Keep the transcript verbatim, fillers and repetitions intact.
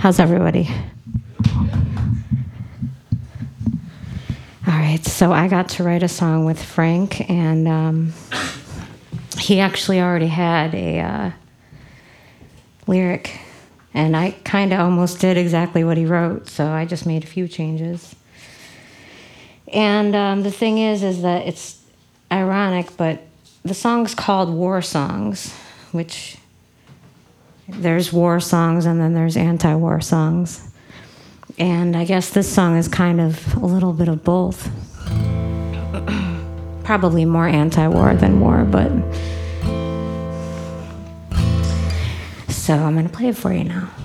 How's everybody? All right, so I got to write a song with Frank, and um, he actually already had a uh, lyric, and I kind of almost did exactly what he wrote, so I just made a few changes. And um, the thing is, is that it's ironic, but the song's called War Songs, which there's war songs and then there's anti-war songs. And I guess this song is kind of a little bit of both. Probably more anti-war than war, but... So I'm gonna play it for you now.